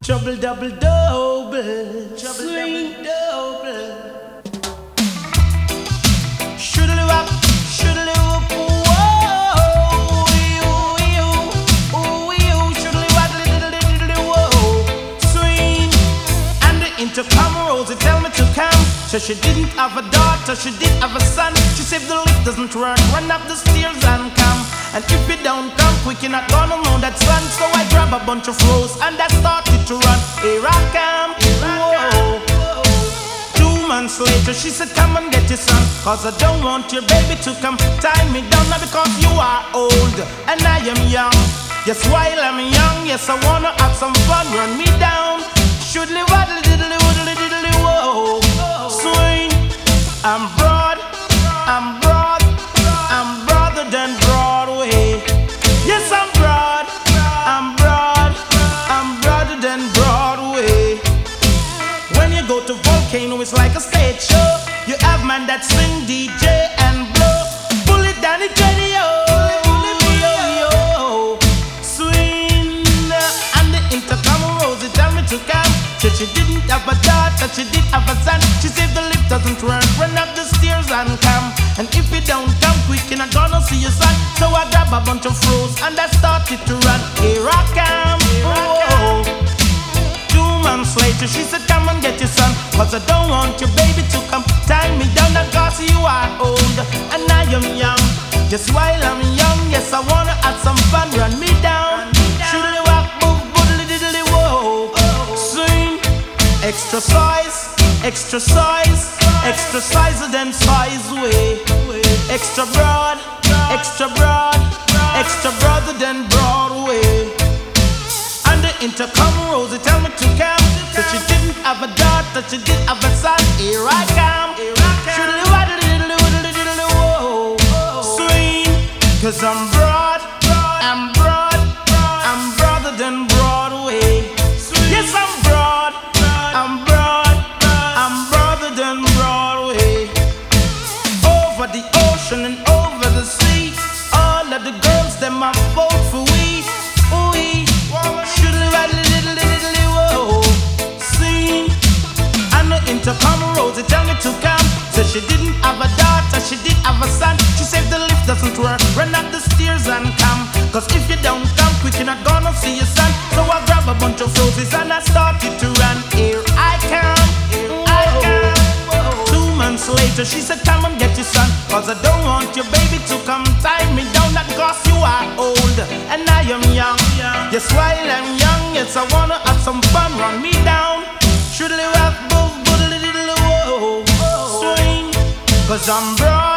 Trouble double double, trouble double double. Shoodly wop, shoodly whoop, whoa, shoodly wop, diddly whoa. Swing, and the intercom Rosie tell me to come. So she didn't have a daughter, she did have a son. She said the lift doesn't run up the stairs and come. And if you don't come quick, you're not gonna know that son. So I grab a bunch of rose and I started to run. Here I come, whoa. 2 months later, she said, come and get your son, cause I don't want your baby to come tie me down. Now because you are old and I am young. Yes, while I'm young, yes, I wanna have some fun. Run me down, shoodly waddly diddly woodly diddly whoa. Swing, I'm broad, I'm broad, I'm broader than Broadway. Yes, I'm broad, I'm broad, I'm broader than Broadway. When you go to Volcano, it's like a stage show. You have man that swing, DJ and blow. Pull it down the radio, swing, and the intercom Rosie tell me to come. Said she didn't have a daughter, she did have a son. She said the lift doesn't run up the stairs and come. And if you don't come quick, you're not gonna see your son. So I grab a bunch of rose and I started to run. Here I come, whoa. 2 months later, she said, come and get your son, cause I don't want your baby to come tie me down. Cause you are old and I am young. Just while I'm young, yes, I wanna have some fun. Run me down, shoodly wop, boop, boodly diddly whoa. Swing, extra size, extra size, extra sizer than size way. Extra broad, extra broad, extra broader than Broadway. And the intercom Rosie tell me to come. So she didn't have a daughter, she did have a son. Here I come, shoodly waddly diddly woodly diddly whoa. Swing, cause I'm broad, I'm broad, I'm broader than Broadway. Yes, I'm broad, I'm broad, I'm broader than Broadway. Over the ocean and over the sea, all of the girls them are vote for we. Ooh-wee, shoodly waddly diddly diddly whoa. Sing, and the intercom Rosie tell me to come. So she didn't have a daughter, she did have a son. She said the lift doesn't work, run up the stairs and come. Cause if you don't come quick, you're not gonna see your son. So I grab a bunch of roses and I started to run. Here I come, I come. 2 months later, she said, come and get your son, cause I don't want your baby to come tie me down. Not cause you are old and I am young. Yes, while I'm young, yes, I wanna have some fun. Run me down, shoodly wop, boop, boodly diddly whoa. Swing, cause I'm broad,